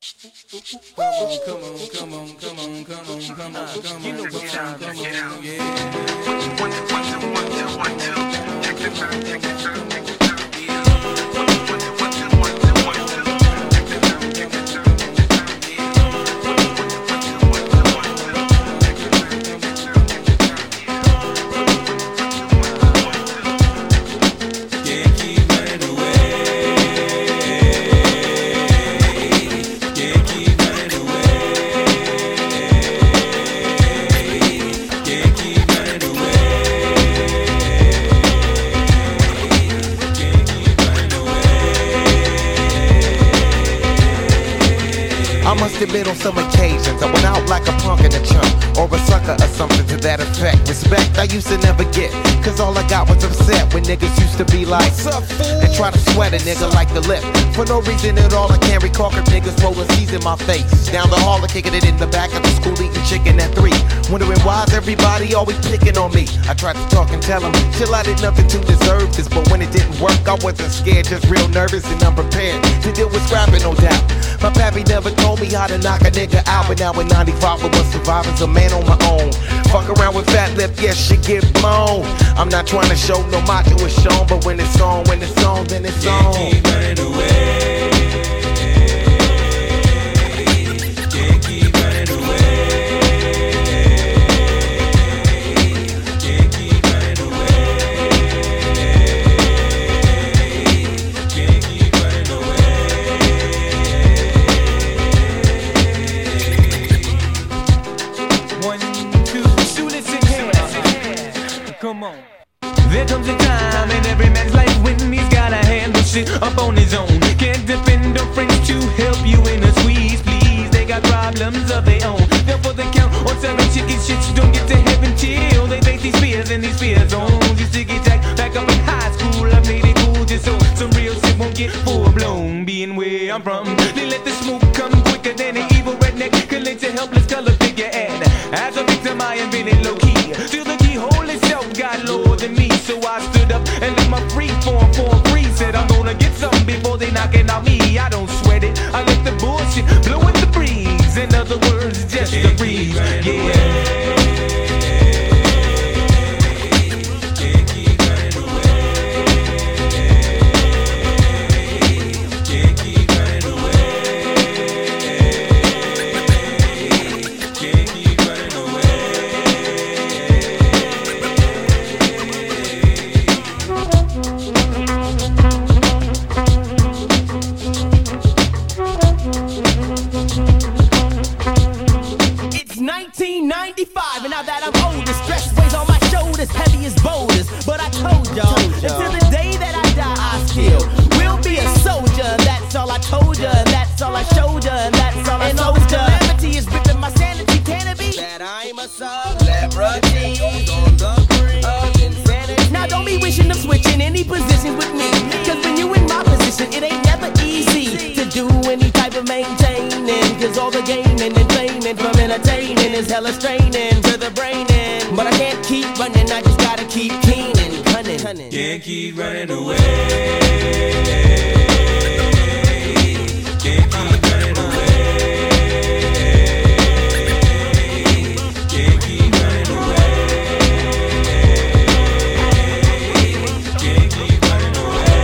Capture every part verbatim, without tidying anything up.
Come on, come on, come on, come on, come on, come on, come on, you know what time to get out. Yeah. One, two, one, two, one, two, one, two. Check this out, check this out, check this out. Yeah. One, two, one, two, one, two, one, two, one, two. Check this out, check this out, check this out. Yeah. One, two, one, two, one, two, one, two, one, two. Check this out, check this out, check this out. Yeah. One, two, one, two, one, two, one, two. Can't keep running away. I must admit on some occasions I went out like a punk in a chunk, or a sucker or something to that effect. Respect I used to never get, cause all I got was upset when niggas used to be like, what's up, fool? And try to sweat a nigga like the lip. For no reason at all I can't recall if niggas rolling C's in my face. Down the hall or kicking it in the back of the school eating chicken at three. Wondering why's everybody always picking on me. I tried to talk and tell them, chill, I did nothing to deserve this. But when it didn't work I wasn't scared, just real nervous and unprepared to deal with scrapping, no doubt. My pappy never told me how to knock a nigga out, but now in ninety-five I was surviving, a man on my own. Fuck around with fat lip, yes, shit get blown. I'm not trying to show no macho is shown, but when it's on, when it's on, then it's on. Can't keep running away. Can't keep running away. Can't keep running away. Can't keep running away. One, two, shoot it in here. Come on. There comes a time in every man's life when he's gotta handle shit up on his own. Can't depend on friends to help you in a squeeze, please. They got problems of their own. Therefore they count on seven chicken shits. Don't get to heaven till they face these fears and these fear zones. Used to get jacked back up in high school. I made it cool just so some real shit won't get full blown. Being where I'm from, they let the smoke come quicker than an evil redneck can let your helpless color figure. And as a victim I am been low key. Till the keyhole itself got lower than me. So I stood up and let my free form form free. Said I'm gonna get something before they knocking out me. I don't sweat it, I let the bullshit blow in the breeze. In other words, just a breeze. Yeah. nineteen ninety-five, and now that I'm older, stress weighs on my shoulders, heavy as boulders. But I told y'all, until the day that I die, I still will be a soldier. That's all I told ya, that's all I showed ya, and that's all I and told ya. And calamity is ripping my sanity, can it be? That I'm a celebrity on the brink of insanity. Now don't be wishing of switching any positions with me, cause when you in my position, it ain't never easy to do any type of maintaining. Cause all the gaming and claiming from entertaining is hella straining to the brain in. But I can't keep running, I just gotta keep keen and cunning. Can't keep running away. Can't keep running away. Can't keep running away. Can't keep running away.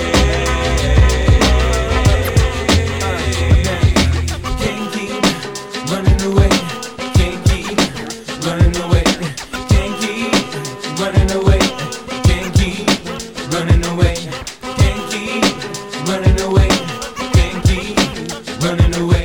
Can't keep running away. Can't keep running away. Can't keep running away. Can't keep running away. Can't keep running away. Can't keep running away.